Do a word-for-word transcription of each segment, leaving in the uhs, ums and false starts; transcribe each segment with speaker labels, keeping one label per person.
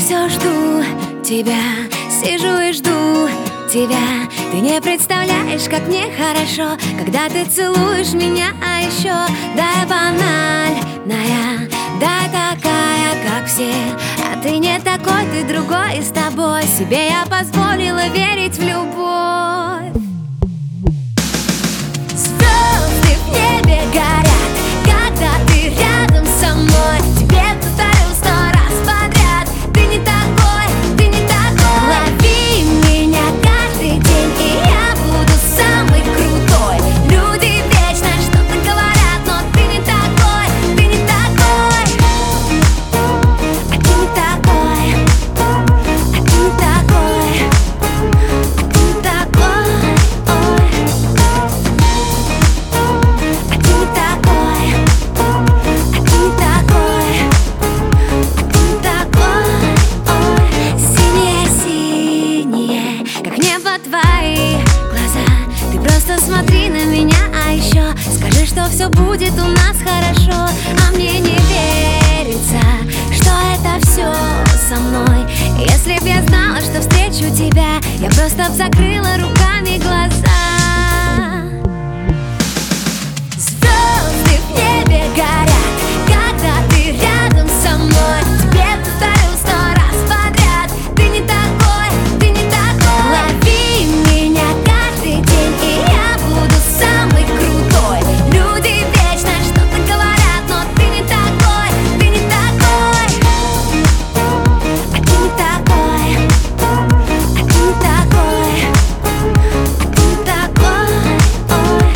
Speaker 1: все жду тебя, сижу и жду тебя. Ты не представляешь, как мне хорошо, когда ты целуешь меня, а еще да, я банальная, да, такая, как все. А ты не такой, ты другой, и с тобой себе я позволила верить в любовь. Звезды в небе горят, когда ты рядом со мной. Тебе повторю сто раз подряд: ты не такой, ты не такой. Лови меня каждый день, и я буду самый крутой. Люди вечно что-то говорят, но ты не такой, ты не такой. А ты не такой, а ты не такой, а ты не такой. Ой. А ты не такой, а ты не такой, а ты не такой. Ой. Синие-синие, как небо твои глаза. Ты просто смотри на меня, а еще скажи, что все будет у нас хорошо. А мне не верится, что это все со мной. Если б я знала, что встречу тебя, я просто б закрыла руками глаза. Звезды в небе горят, когда ты рядом со мной. Тебе повторю сто раз подряд: ты не такой, ты не такой. Лови меня каждый день, и я буду самый крутой. Люди вечно что-то говорят, но ты не такой, ты не такой. А ты не такой, а ты не такой, а ты не такой. Ой.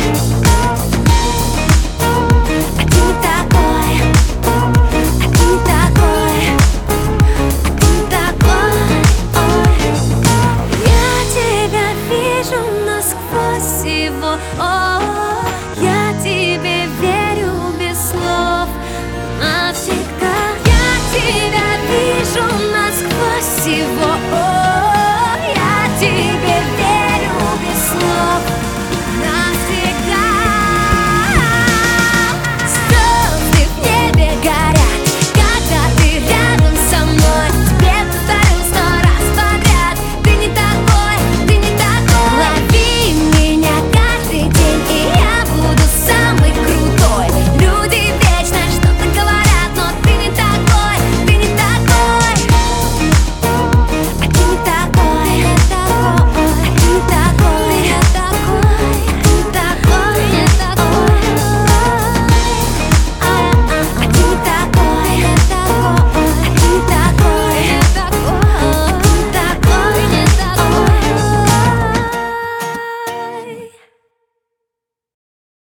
Speaker 1: А ты не такой, а ты не такой, а ты не такой. Ой. Я тебя вижу насквозь всего. О-о-о.